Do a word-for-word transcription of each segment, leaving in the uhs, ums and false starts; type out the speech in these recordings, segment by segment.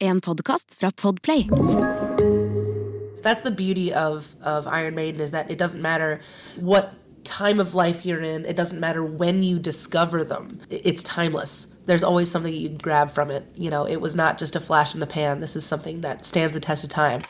En podcast fra Podplay. That's the beauty of, of Iron Maiden, is that it doesn't matter what time of life you're in. It doesn't matter when you discover them. It's timeless. There's always something you can grab from it. You know, it was not just a flash in the pan. This is something that stands the test of time.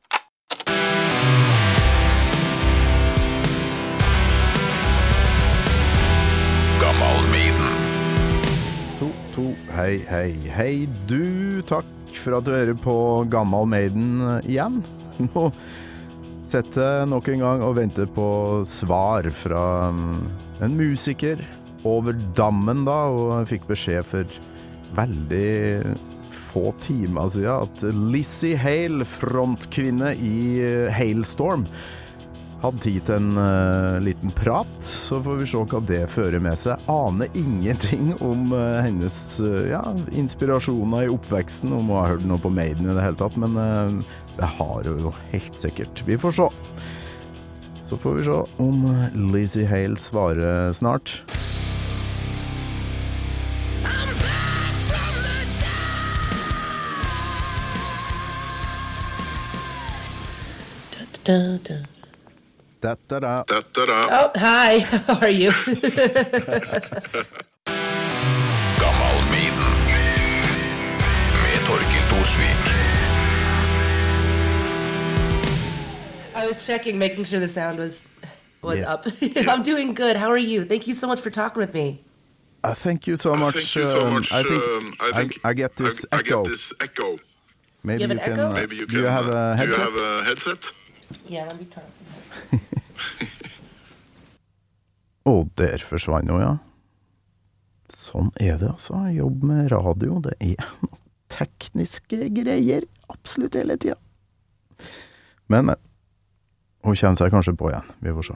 Gammal Maiden. To, to, hei, hei, hei du, takk for at du hører på Gammal Maiden igjen. Nå setter jeg nok en gang og venter på svar fra en musiker over dammen da, og jeg fikk beskjed for veldig få timer siden at Lizzie Hale, frontkvinne i Halestorm, hadde tid til en uh, liten prat, så får vi se hva det fører med seg. Aner ingenting om uh, hennes uh, ja, inspirasjoner i oppveksten, om hun har hørt noe på Maiden i det hele tatt, men uh, det har hun jo helt sikkert. Vi får se. Så får vi se om Lizzie Hale svarer snart. Da, da, da. Da-da-da. Da-da-da. Oh, hi. How are you? Gammal Maiden. Med Torkild Thorsvik. I was checking, making sure the sound was was Yeah. up. I'm doing good. How are you? Thank you so much for talking with me. Uh, thank you so much. Thank you so um, much. I think, um, I, think I, I get this I, echo. I get this echo. Maybe You have an can, echo? uh, Maybe you do can. you have uh, a headset? Do you have a headset? Yeah, let me turn it. Å, der forsvann jo, ja. Sånn er det altså. Jobb med radio, det er noen tekniske greier absolutt hele tiden. Men, men, hun kjenner seg kanskje på igjen. Vi får se.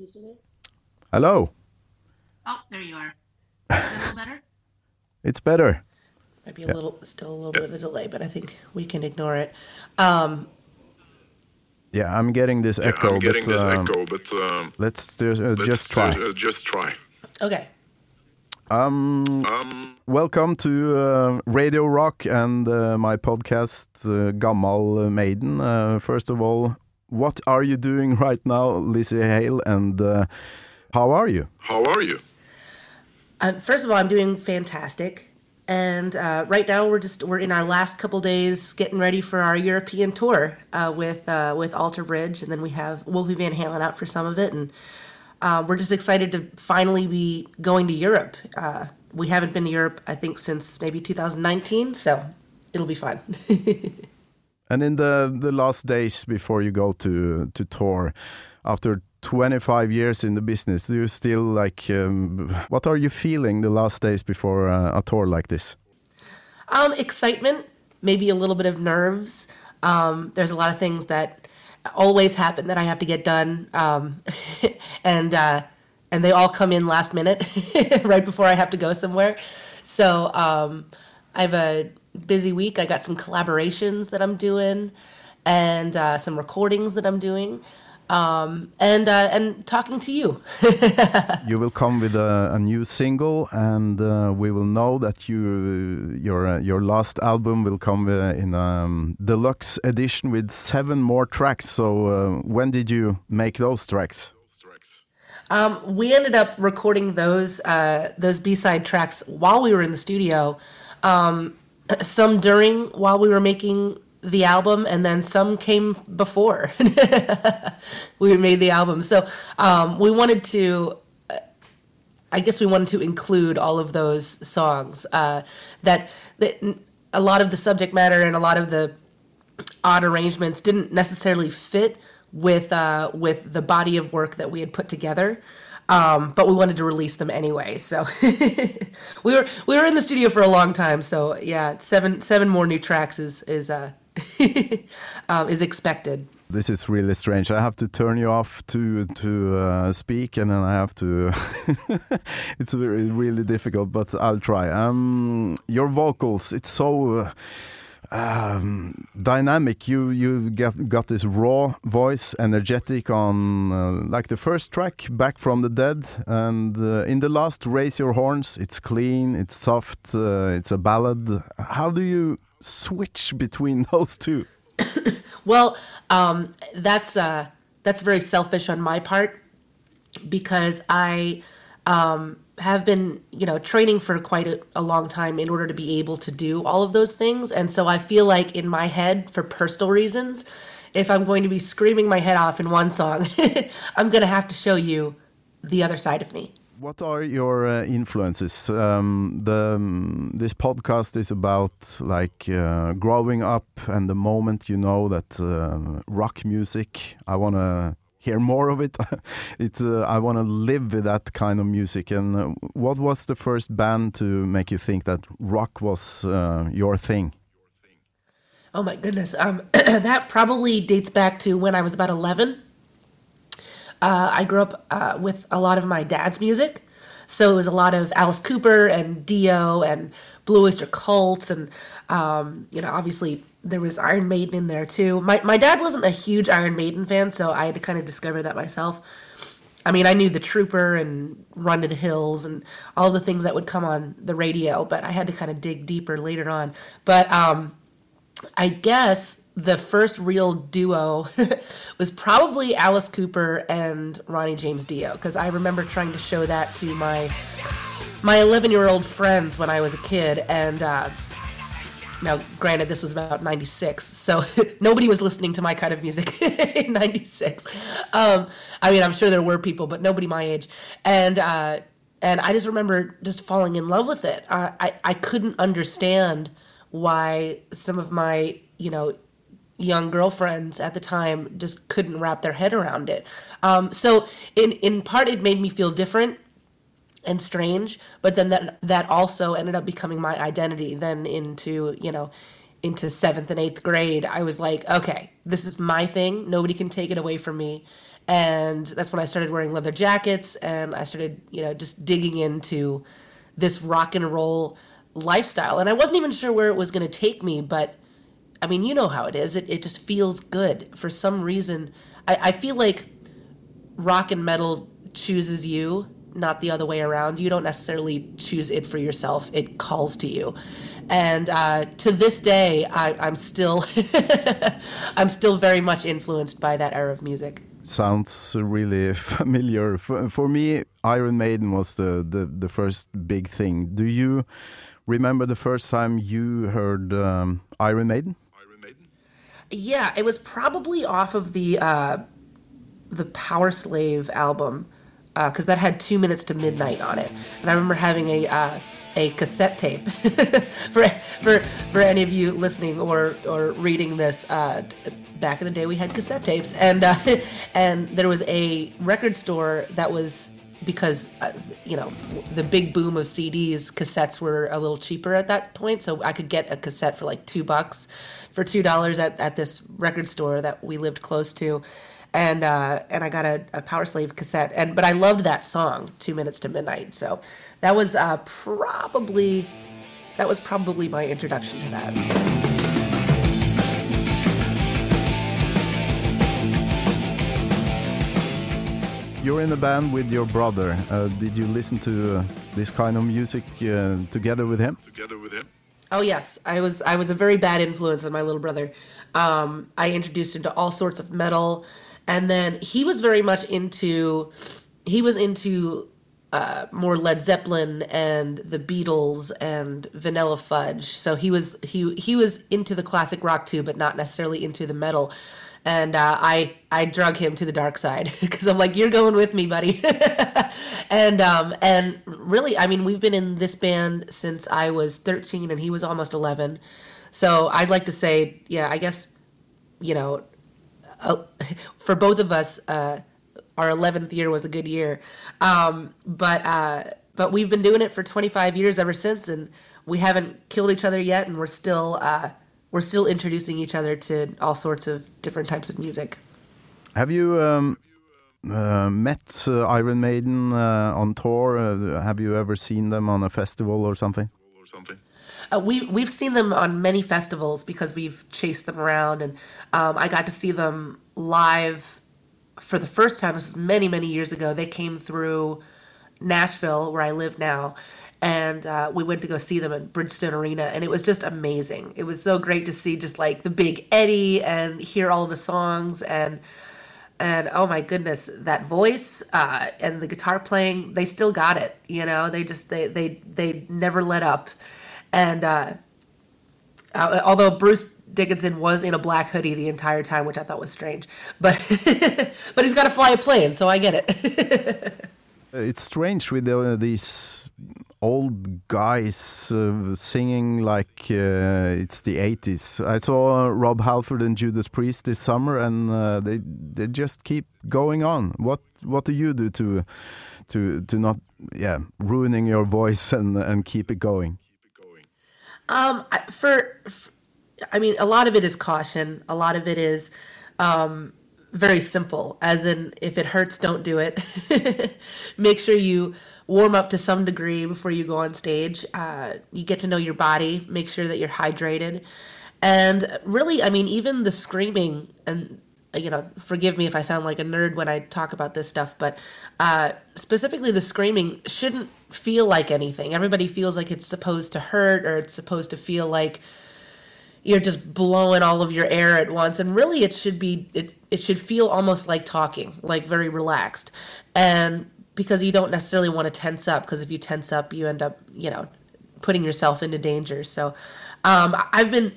Hello? Oh, there you are. Is that a little better? It's better. Might be a little, still a little bit of a delay, but I think we can ignore it. Um, Yeah, I'm getting this Yeah, echo, I'm getting but, this um, echo, but um, let's just, uh, let's just try. Uh, just try. okay. Um, Um, welcome to uh, Radio Rock and uh, my podcast, uh, Gammal Maiden. Uh, first of all, what are you doing right now, Lizzie Hale, and uh, how are you? how are you? Um, first of all, I'm doing fantastic. And uh, right now we're just we're in our last couple days getting ready for our European tour uh, with uh, with Alter Bridge, and then we have Wolfie Van Halen out for some of it, and uh, we're just excited to finally be going to Europe. Uh, we haven't been to Europe, I think, since maybe two thousand nineteen, so it'll be fun. And in the, the last days before you go to, to tour, after twenty-five years in the business, do you still like, um, what are you feeling the last days before uh, a tour like this? Um, excitement, maybe a little bit of nerves. Um, there's a lot of things that always happen that I have to get done, um, and uh, and they all come in last minute, right before I have to go somewhere. So um, I have a busy week. I got some collaborations that I'm doing, and uh, some recordings that I'm doing. Um, and uh, and talking to you. You will come with a, a new single, and uh, we will know that you your uh, your last album will come uh, in a um, deluxe edition with seven more tracks. So uh, when did you make those tracks? Um, we ended up recording those uh, those B-side tracks while we were in the studio. Um, some during while we were making the album, and then some came before we made the album. So um, we wanted to, I guess we wanted to include all of those songs uh, that, that a lot of the subject matter and a lot of the odd arrangements didn't necessarily fit with uh, with the body of work that we had put together. Um, but we wanted to release them anyway, so we were we were in the studio for a long time. So yeah, seven seven more new tracks is is uh, um, is expected. This is really strange. I have to turn you off to to uh, speak, and then I have to. It's really, really difficult, but I'll try. Um, your vocals, it's so. Uh, Um, dynamic. You you get, got this raw voice, energetic on uh, like the first track, Back from the Dead, and uh, in the last, Raise Your Horns. It's clean, it's soft, uh, it's a ballad. How do you switch between those two? Well, um, that's uh, that's very selfish on my part because I um, have been, you know, training for quite a, a long time in order to be able to do all of those things. And so I feel like in my head, for personal reasons, if I'm going to be screaming my head off in one song, I'm going to have to show you the other side of me. What are your uh, influences? Um, the um, this podcast is about like uh, growing up and the moment you know that uh, rock music. I want to hear more of it. it uh, I want to live with that kind of music. And uh, what was the first band to make you think that rock was uh, your thing? Oh my goodness, um, that probably dates back to when I was about eleven. Uh, I grew up uh, with a lot of my dad's music. So it was a lot of Alice Cooper and Dio and Blue Oyster Cult. And, um, you know, obviously there was Iron Maiden in there too. My my dad wasn't a huge Iron Maiden fan, so I had to kind of discover that myself. I mean, I knew The Trooper and Run to the Hills and all the things that would come on the radio, but I had to kind of dig deeper later on. But um, I guess the first real duo was probably Alice Cooper and Ronnie James Dio, because I remember trying to show that to my my eleven-year-old friends when I was a kid. And uh, now, granted, this was about ninety-six, so nobody was listening to my kind of music in ninety-six. Um, I mean, I'm sure there were people, but nobody my age. And uh, and I just remember just falling in love with it. I, I, I couldn't understand why some of my, you know, young girlfriends at the time just couldn't wrap their head around it. Um, so in, in part, it made me feel different and strange, but then that that also ended up becoming my identity. Then into, you know, into seventh and eighth grade, I was like, okay, this is my thing. Nobody can take it away from me. And that's when I started wearing leather jackets, and I started, you know, just digging into this rock and roll lifestyle. And I wasn't even sure where it was going to take me, but I mean, you know how it is. It it just feels good. For some reason, I, I feel like rock and metal chooses you, not the other way around. You don't necessarily choose it for yourself. It calls to you. And uh, to this day, I, I'm still I'm still very much influenced by that era of music. Sounds really familiar. For, for me, Iron Maiden was the, the, the first big thing. Do you remember the first time you heard um, Iron Maiden? Yeah, it was probably off of the uh, the Power Slave album, because uh, that had Two Minutes to Midnight on it, and I remember having a uh, a cassette tape. for for for any of you listening or or reading this, uh, back in the day we had cassette tapes, and uh, and there was a record store that was, because uh, you know, the big boom of C Ds, cassettes were a little cheaper at that point, so I could get a cassette for like two bucks. For two dollars at, at this record store that we lived close to, and uh, and I got a, a Power Slave cassette, and but I loved that song, Two Minutes to Midnight. So that was uh, probably that was probably my introduction to that. You're in a band with your brother. Uh, did you listen to uh, this kind of music uh, together with him? Together with him. Oh yes, I was I was a very bad influence on my little brother. Um, I introduced him to all sorts of metal, and then he was very much into he was into uh, more Led Zeppelin and the Beatles and Vanilla Fudge. So he was he he was into the classic rock too, but not necessarily into the metal. And uh, I I drug him to the dark side because I'm like, you're going with me, buddy. and um, and really, I mean, we've been in this band since I was thirteen and he was almost eleven. So I'd like to say, yeah, I guess, you know, uh, for both of us, uh, our eleventh year was a good year. Um, but uh, but we've been doing it for twenty-five years ever since, and we haven't killed each other yet, and we're still. Uh, We're still introducing each other to all sorts of different types of music. Have you um, uh, met uh, Iron Maiden uh, on tour? Uh, have you ever seen them on a festival or something? Or something. Uh, we we've seen them on many festivals because we've chased them around, and um, I got to see them live for the first time. This was many many years ago. They came through Nashville, where I live now, and uh, we went to go see them at Bridgestone Arena, and it was just amazing. It was so great to see just like the big Eddie and hear all of the songs, and and oh my goodness, that voice uh, and the guitar playing, they still got it. You know, they just they they they never let up, and uh, uh, although Bruce Dickinson was in a black hoodie the entire time, which I thought was strange, but but he's got to fly a plane, so I get it. It's strange with uh, these old guys uh, singing like uh, it's the eighties. I saw uh, Rob Halford and Judas Priest this summer, and uh, they they just keep going on. What what do you do to to to not yeah ruining your voice and and keep it going? Um, I- for, for I mean, a lot of it is caution. A lot of it is um, very simple, as in, if it hurts, don't do it. Make sure you warm up to some degree before you go on stage. Uh, you get to know your body, make sure that you're hydrated. And really, I mean, even the screaming, and, you know, forgive me if I sound like a nerd when I talk about this stuff, but uh, specifically the screaming shouldn't feel like anything. Everybody feels like it's supposed to hurt, or it's supposed to feel like you're just blowing all of your air at once, and really it should be it it should feel almost like talking, like very relaxed. And because you don't necessarily want to tense up, because if you tense up, you end up, you know, putting yourself into danger. So um, I've been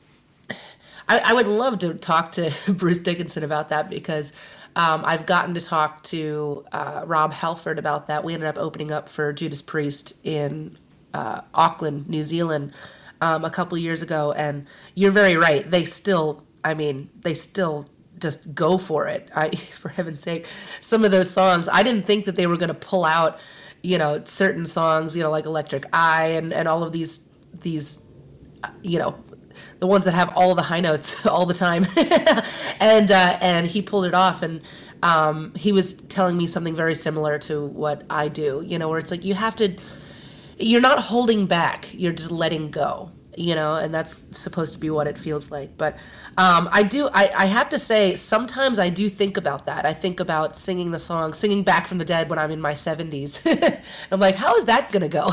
I, I would love to talk to Bruce Dickinson about that, because um, I've gotten to talk to uh, Rob Halford about that. We ended up opening up for Judas Priest in uh, Auckland, New Zealand, Um, a couple years ago, and you're very right. They still, I mean, they still just go for it. I, for heaven's sake, some of those songs, I didn't think that they were going to pull out, you know, certain songs, you know, like Electric Eye and, and all of these, these, you know, the ones that have all the high notes all the time. and, uh, and he pulled it off. And, um, he was telling me something very similar to what I do, you know, where it's like, you have to, you're not holding back, you're just letting go, you know, and that's supposed to be what it feels like. But um, I do, I, I have to say, sometimes I do think about that. I think about singing the song, singing Back from the Dead when I'm in my seventies. I'm like, how is that going to go?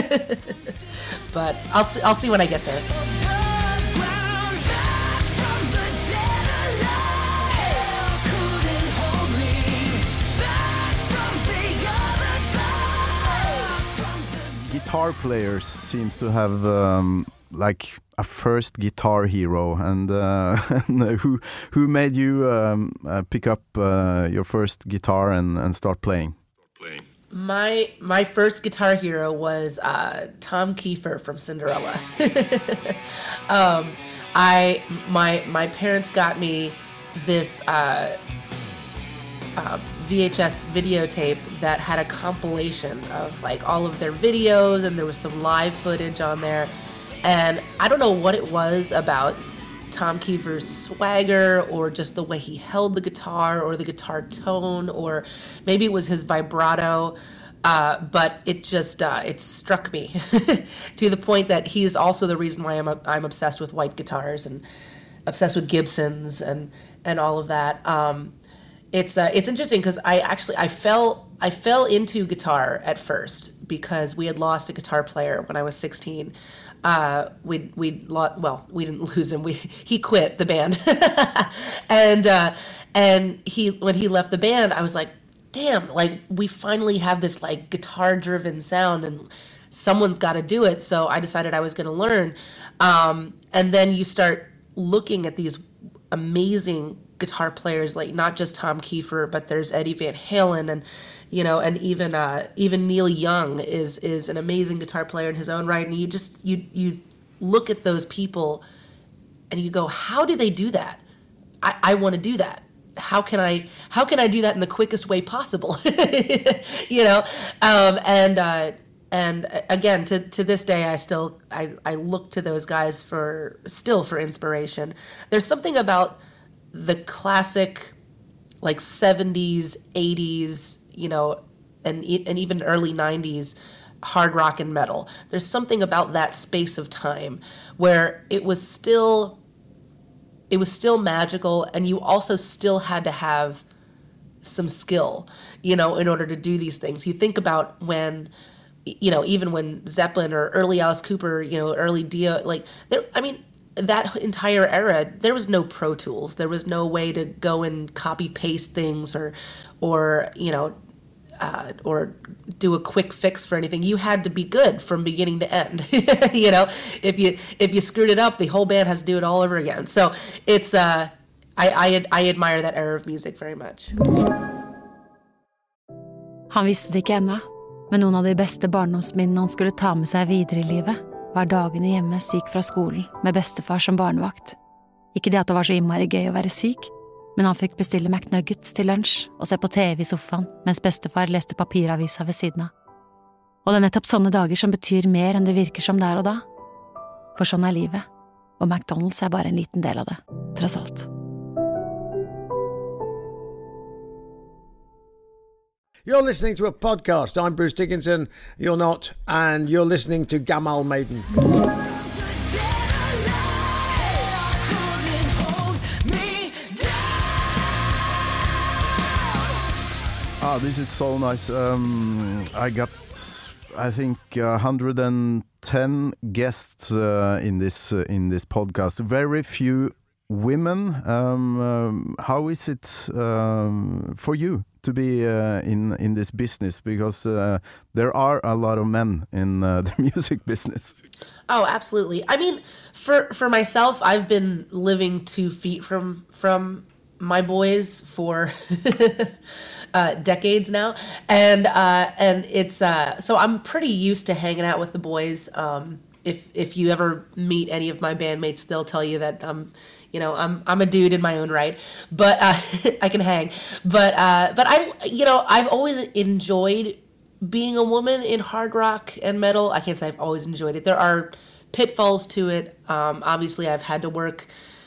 But I'll see, I'll see when I get there. Guitar players seems to have um, like a first guitar hero, and, uh, and who who made you um, uh, pick up uh, your first guitar and, and start playing? Playing. My my first guitar hero was uh, Tom Kiefer from Cinderella. um, I my my parents got me this uh, uh, V H S videotape that had a compilation of like all of their videos, and there was some live footage on there. And I don't know what it was about Tom Kiefer's swagger, or just the way he held the guitar, or the guitar tone, or maybe it was his vibrato. Uh, but it just uh, it struck me to the point that he is also the reason why I'm I'm obsessed with white guitars and obsessed with Gibsons and and all of that. Um, It's uh, it's interesting because I actually I fell I fell into guitar at first because we had lost a guitar player when I was sixteen. Uh, we we lost well we didn't lose him. We he quit the band, and uh, and he when he left the band, I was like, damn, like we finally have this like guitar driven sound, and someone's got to do it. So I decided I was going to learn, um, and then you start looking at these amazing guitar players, like not just Tom Kiefer, but there's Eddie Van Halen, and you know, and even uh, even Neil Young is is an amazing guitar player in his own right. And you just you you look at those people, and you go, how do they do that? I, I want to do that. How can I how can I do that in the quickest way possible? you know, um, and uh, and again, to to this day, I still I, I look to those guys for still for inspiration. There's something about the classic, like seventies, eighties, you know, and and even early nineties hard rock and metal. There's something about that space of time where it was still, it was still magical, and you also still had to have some skill, you know, in order to do these things. You think about when, you know, even when Zeppelin or early Alice Cooper, you know, early Dio, like, there, I mean, that entire era, there was no Pro Tools. There was no way to go and copy paste things or, or you know, uh, or do a quick fix for anything. You had to be good from beginning to end. You know, if you if you screwed it up, the whole band has to do it all over again. So it's uh, I I, I admire that era of music very much. Han visste det ikke ennå, men noen av de beste barndomsminnene han skulle ta med seg videre i livet, var dagene hjemme syk fra skolen med bestefar som barnevakt. Ikke det at det var så innmari gøy å være syk, men han fikk bestille McNuggets til lunsj og se på T V i sofaen mens bestefar leste papiravisa ved siden av. Og det er nettopp sånne dager som betyr mer enn det virker som der og da. For sånn er livet, og McDonald's er bare en liten del av det, tross alt. You're listening to a podcast. I'm Bruce Dickinson. You're not. And you're listening to Gamal Maiden. Ah, this is so nice. Um, I got, I think, one hundred ten guests uh, in this uh, in this podcast. Very few women. Um, um, how is it um, for you to be uh, in in this business? Because uh, there are a lot of men in uh, the music business. Oh, absolutely. I mean, for for myself, I've been living two feet from from my boys for uh, decades now, and uh, and it's uh, so I'm pretty used to hanging out with the boys. Um, if if you ever meet any of my bandmates, they'll tell you that um, you know, I'm I'm a dude in my own right, but uh, I can hang. But uh, but I you know I've always enjoyed being a woman in hard rock and metal. I can't say I've always enjoyed it. There are pitfalls to it. Um, obviously, I've had to work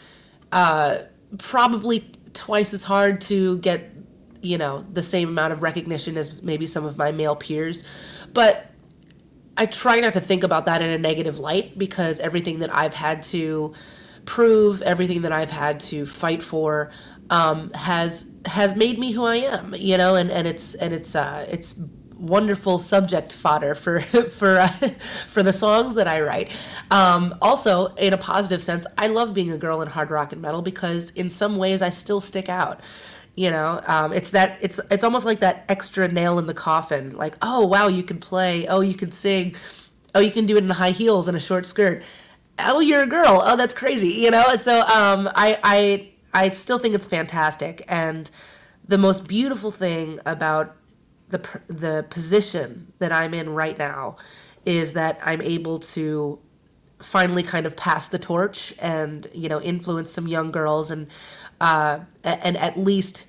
uh, probably twice as hard to get, you know, the same amount of recognition as maybe some of my male peers. But I try not to think about that in a negative light, because everything that I've had to prove, everything that I've had to fight for, um, has has made me who I am, you know, and, and it's and it's uh, it's wonderful subject fodder for for uh, for the songs that I write. Um, also, in a positive sense, I love being a girl in hard rock and metal, because in some ways I still stick out. You know, um, it's that it's it's almost like that extra nail in the coffin. Like, oh wow, you can play. Oh, you can sing. Oh, you can do it in high heels and a short skirt. Oh, you're a girl. Oh, that's crazy. You know, so um, I I I still think it's fantastic. And the most beautiful thing about the the position that I'm in right now is that I'm able to finally kind of pass the torch and, you know, influence some young girls and uh, and at least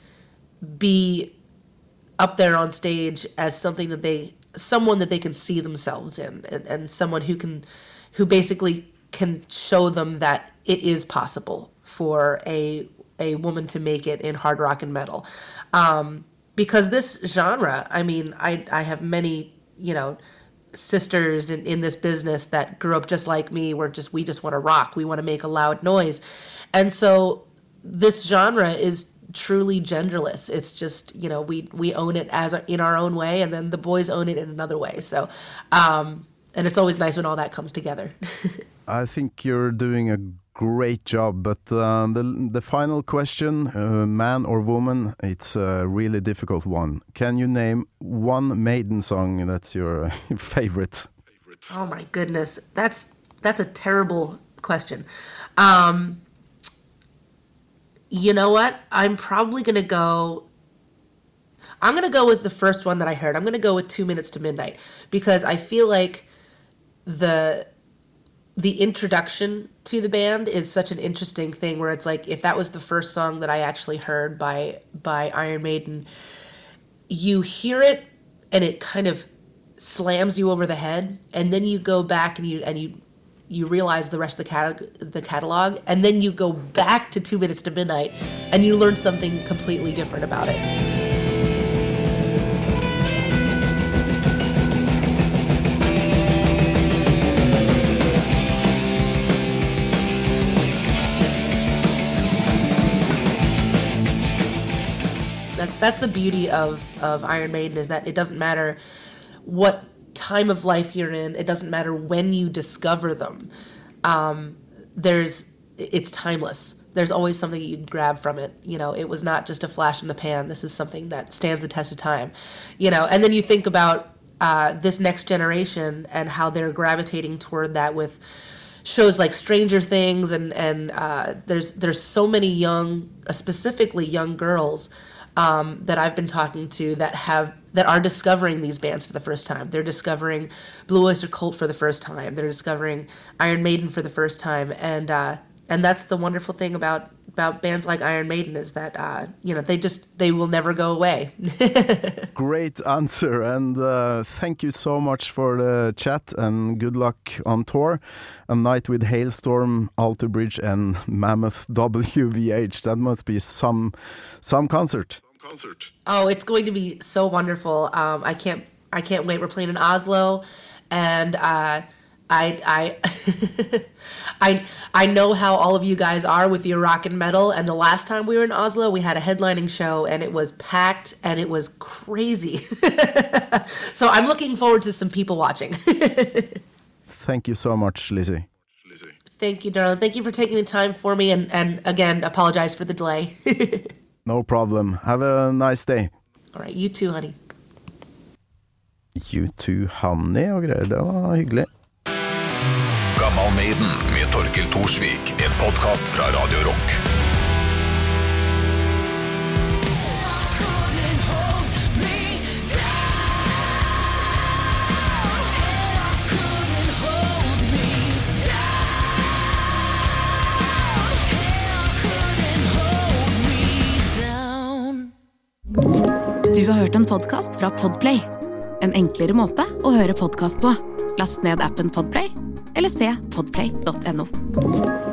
be up there on stage as something that they, someone that they can see themselves in, and, and someone who can, who basically can show them that it is possible for a a woman to make it in hard rock and metal. Um, because this genre, I mean, I I have many, you know, sisters in, in this business that grew up just like me. We're just, we just want to rock. We want to make a loud noise. And so this genre is truly genderless. It's just, you know, we, we own it as a, in our own way, and then the boys own it in another way. So, um, and it's always nice when all that comes together. I think you're doing a great job, but uh, the the final question, uh, man or woman, it's a really difficult one. Can you name one Maiden song that's your favorite? Oh my goodness, that's that's a terrible question. Um, you know what? I'm probably gonna go. I'm gonna go with the first one that I heard. I'm gonna go with Two Minutes to Midnight, because I feel like the the introduction to the band is such an interesting thing, where it's like, if that was the first song that I actually heard by by Iron Maiden, you hear it and it kind of slams you over the head, and then you go back and you and you you realize the rest of the cat- the catalog, and then you go back to Two Minutes to Midnight and you learn something completely different about it. That's that's the beauty of, of Iron Maiden, is that it doesn't matter what time of life you're in, it doesn't matter when you discover them. Um, there's, it's timeless. There's always something you can grab from it. You know, it was not just a flash in the pan. This is something that stands the test of time, you know, and then you think about uh, this next generation and how they're gravitating toward that with shows like Stranger Things, and, and uh, there's, there's so many young, uh, specifically young girls um, that I've been talking to that have, that are discovering these bands for the first time. They're discovering Blue Oyster Cult for the first time. They're discovering Iron Maiden for the first time. And, uh, And that's the wonderful thing about, about bands like Iron Maiden is that, uh, you know, they just, they will never go away. Great answer, and uh, thank you so much for the chat, and good luck on tour. A night with Hailstorm, Alter Bridge, and Mammoth W V H. That must be some some concert. Some concert. Oh, it's going to be so wonderful. Um, I can't, I can't wait. We're playing in Oslo, and uh, I, I, I, I know how all of you guys are with your rock and metal. And the last time we were in Oslo, we had a headlining show, and it was packed, and it was crazy. So I'm looking forward to some people watching. Thank you so much, Lizzie. Lizzie. Thank you, darling. Thank you for taking the time for me, and, and again, apologize for the delay. No problem. Have a nice day. All right, you too, honey. You too, honey, og greier. Det var hyggelig. Gammal Maiden med Torkel Torsvik, en podcast fra Radio Rock. Du har hørt en podcast fra Podplay. En enklere måte å høre podcast på. Last ned appen Podplay, eller se podplay punktum no.